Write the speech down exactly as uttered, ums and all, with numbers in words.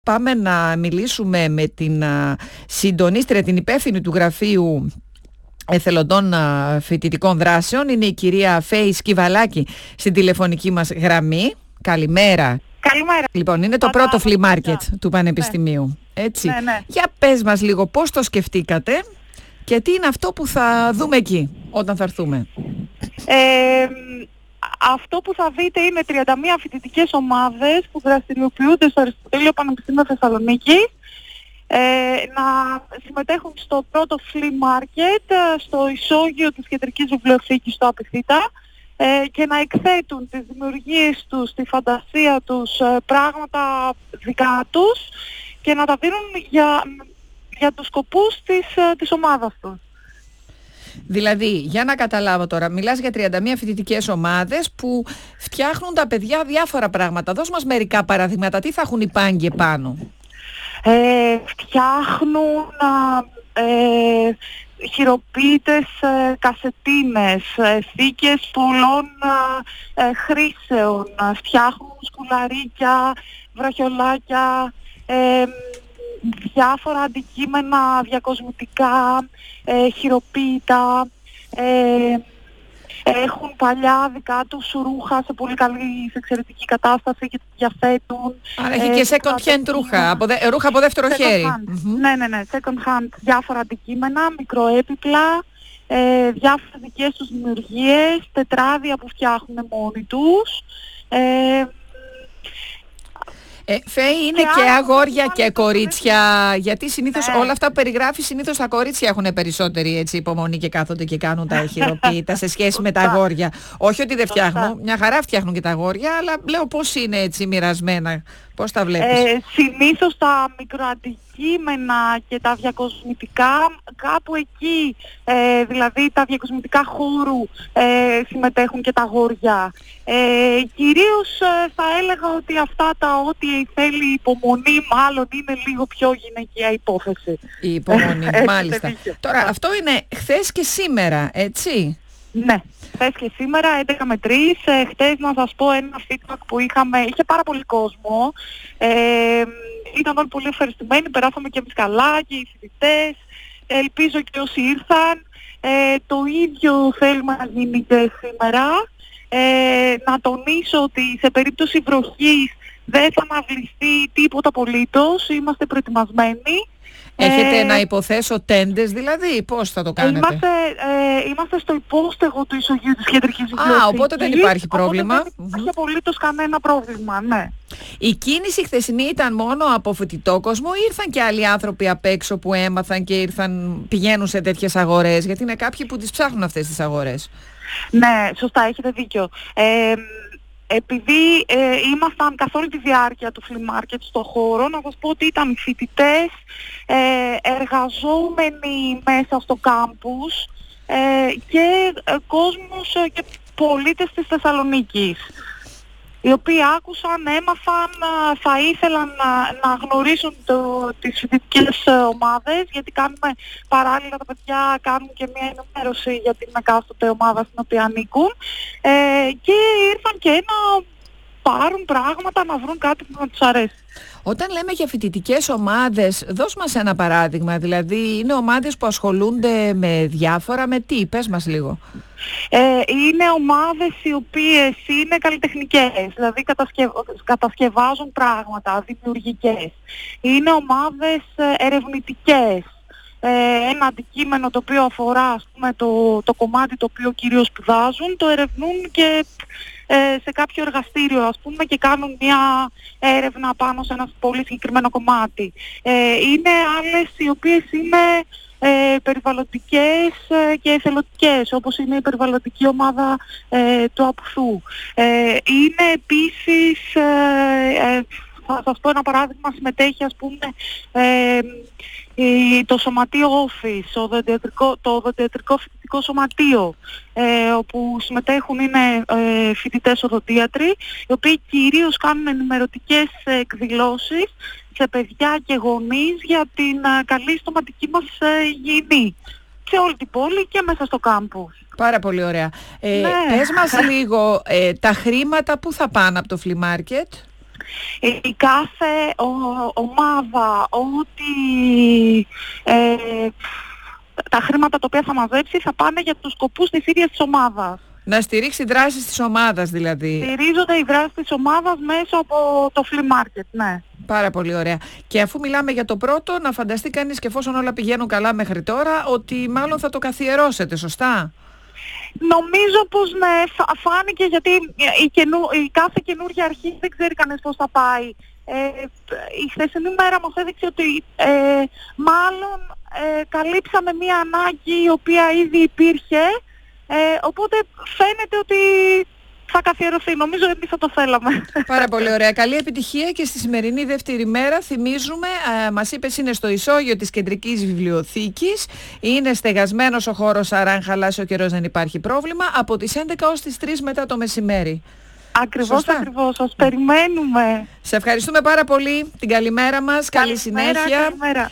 Πάμε να μιλήσουμε με την α, συντονίστρια, την υπεύθυνη του Γραφείου Εθελοντών α, Φοιτητικών Δράσεων. Είναι η κυρία Φέη Σκυβαλάκη στην τηλεφωνική μας γραμμή. Καλημέρα. Καλημέρα. Λοιπόν, είναι το Πάντα πρώτο flea market yeah. του Πανεπιστημίου. Ναι. Έτσι. Ναι, ναι. Για πες μας λίγο πώς το σκεφτήκατε και τι είναι αυτό που θα δούμε εκεί όταν θα έρθουμε. Ε, αυτό που θα δείτε είναι τριάντα μία φοιτητικές ομάδες που δραστηριοποιούνται στο Αριστοτέλειο Πανεπιστήμιο Θεσσαλονίκης ε, να συμμετέχουν στο πρώτο flea market στο ισόγειο της Κεντρικής Βιβλιοθήκης στο Απιθύτα ε, και να εκθέτουν τις δημιουργίες τους, τη φαντασία τους, ε, πράγματα δικά τους και να τα δίνουν για, για τους σκοπούς της, ε, της ομάδας τους. Δηλαδή, για να καταλάβω τώρα, μιλάς για τριάντα μία φοιτητικές ομάδες που φτιάχνουν τα παιδιά διάφορα πράγματα. Δώσ' μας μερικά παραδείγματα. Τι θα έχουν υπάγγει επάνω? Ε, φτιάχνουν ε, χειροποίητες ε, κασετίνες, ε, θήκες πολλών ε, χρήσεων. Φτιάχνουν σκουλαρίκια, βραχιολάκια, ε, διάφορα αντικείμενα διακοσμητικά, ε, χειροποίητα, ε, έχουν παλιά δικά τους ρούχα σε πολύ καλή, σε εξαιρετική κατάσταση και τα διαθέτουν. Άρα έχει ε, και second hand ρούχα, από δε, ρούχα από δεύτερο second χέρι. Mm-hmm. Ναι, ναι, ναι, second hand, διάφορα αντικείμενα, μικροέπιπλα, ε, διάφορες δικές τους δημιουργίες, τετράδια που φτιάχνουν μόνοι τους. Ε, Ε, Φέη, είναι και, και αγόρια και κορίτσια, γιατί συνήθως ναι. όλα αυτά που περιγράφει, συνήθως τα κορίτσια έχουν περισσότερη έτσι, υπομονή και κάθονται και κάνουν τα χειροποίητα σε σχέση με τα αγόρια. Όχι ότι δεν φτιάχνουν, μια χαρά φτιάχνουν και τα αγόρια, αλλά λέω πώς είναι έτσι μοιρασμένα, πώς τα βλέπεις? Ε, συνήθως τα μικροαντικείμενα και τα διακοσμητικά κάπου εκεί, ε, δηλαδή τα διακοσμητικά χώρου ε, συμμετέχουν και τα αγόρια. Ε, κυρίως ε, θα έλεγα ότι αυτά τα ό,τι θέλει υπομονή μάλλον είναι λίγο πιο γυναικεία υπόθεση. Η υπομονή, μάλιστα. Τώρα αυτό είναι χθες και σήμερα, έτσι? Ναι, χθες και σήμερα, έντεκα με τρεις. Ε, χθες να σας πω ένα feedback που είχαμε, είχε πάρα πολύ κόσμο. Ε, ήταν όλοι πολύ ευχαριστημένοι, περάσαμε και εμείς καλά και οι φοιτητές. Ελπίζω και όσοι ήρθαν. Ε, το ίδιο θέλουμε να γίνει και σήμερα. Ε, να τονίσω ότι σε περίπτωση βροχής δεν θα αναβληθεί τίποτα απολύτως, είμαστε προετοιμασμένοι. Έχετε ε, να υποθέσω τέντες δηλαδή, πώς θα το κάνετε? Είμαστε, ε, είμαστε στο υπόστεγο του ισογείου της Κεντρικής Βιβλιοθήκης. Α, οπότε δεν υπάρχει πρόβλημα. Οπότε δεν υπάρχει απολύτως κανένα πρόβλημα, ναι. Η κίνηση χθεσινή ήταν μόνο από φοιτητό κόσμο ή ήρθαν και άλλοι άνθρωποι απ' έξω που έμαθαν και ήρθαν, πηγαίνουν σε τέτοιες αγορές? Γιατί είναι κάποιοι που τις ψάχνουν αυτές τις αγορές. Ναι, σωστά, έχετε δίκιο. Ε, επειδή ε, ήμασταν καθ' όλη τη διάρκεια του flea market στο χώρο, να σας πω ότι ήταν φοιτητές, ε, εργαζόμενοι μέσα στο κάμπους ε, και ε, κόσμος ε, και πολίτες της Θεσσαλονίκης, οι οποίοι άκουσαν, έμαθαν, θα ήθελαν να, να γνωρίσουν το, τις φοιτητικές ομάδες, γιατί κάνουμε παράλληλα, τα παιδιά κάνουν και μια ενημέρωση για την εκάστοτε ομάδα στην οποία ανήκουν ε, και ήρθαν και να πάρουν πράγματα, να βρουν κάτι που να τους αρέσει. Όταν λέμε για φοιτητικές ομάδες, δώσ' μας ένα παράδειγμα, δηλαδή είναι ομάδες που ασχολούνται με διάφορα, με τι, πες μας λίγο. Ε, είναι ομάδες οι οποίες είναι καλλιτεχνικές, δηλαδή κατασκευ... κατασκευάζουν πράγματα, δημιουργικές. Είναι ομάδες ερευνητικές. Ε, ένα αντικείμενο το οποίο αφορά, ας πούμε, το, το κομμάτι το οποίο κυρίως σπουδάζουν, το ερευνούν και ε, σε κάποιο εργαστήριο, ας πούμε, και κάνουν μια έρευνα πάνω σε ένα πολύ συγκεκριμένο κομμάτι. Ε, είναι άλλες οι οποίες είναι ε, περιβαλλοντικές ε, και εθελοντικές, όπως είναι η περιβαλλοντική ομάδα ε, του Απουθού. Ε, είναι επίσης, ε, ε, θα σας πω ένα παράδειγμα, συμμετέχει, ας πούμε, ε, το σωματείο Office, το οδοντιατρικό φοιτητικό σωματείο, ε, όπου συμμετέχουν είναι ε, φοιτητές οδοντίατροι, οι οποίοι κυρίως κάνουν ενημερωτικές εκδηλώσεις σε παιδιά και γονείς για την ε, καλή στοματική μας ε, υγιεινή σε όλη την πόλη και μέσα στο κάμπους. Πάρα πολύ ωραία. Ε, ναι. Πες μας λίγο, ε, τα χρήματα που θα πάνε από το flea market? Η κάθε ο, ομάδα, ό,τι ε, τα χρήματα τα οποία θα μαζέψει θα πάνε για τους σκοπούς της ίδιας της ομάδας. Να στηρίξει δράσεις της ομάδας δηλαδή. Στηρίζονται οι δράσεις της ομάδας μέσω από το flea market, ναι. Πάρα πολύ ωραία. Και αφού μιλάμε για το πρώτο, να φανταστεί κανείς και εφόσον όλα πηγαίνουν καλά μέχρι τώρα, ότι μάλλον θα το καθιερώσετε, σωστά? Νομίζω πως ναι, φάνηκε, γιατί η, καινού, η κάθε καινούργια αρχή δεν ξέρει κανείς πώς θα πάει. Ε, η χθεσινή μέρα μας έδειξε ότι ε, μάλλον ε, καλύψαμε μία ανάγκη η οποία ήδη υπήρχε, ε, οπότε φαίνεται ότι θα καθιερωθεί. Νομίζω εμείς θα το θέλαμε. Πάρα πολύ ωραία. Καλή επιτυχία και στη σημερινή δεύτερη μέρα. Θυμίζουμε, α, μας είπες είναι στο ισόγειο της Κεντρικής Βιβλιοθήκης. Είναι στεγασμένος ο χώρος, άρα αν χαλάσει ο καιρός δεν υπάρχει πρόβλημα. Από τις έντεκα ως τις τρεις μετά το μεσημέρι. Ακριβώς, Σωστά. ακριβώς. Σας περιμένουμε. Σε ευχαριστούμε πάρα πολύ. Την καλημέρα μας. Καλή Καλημέρα, συνέχεια. καλημέρα.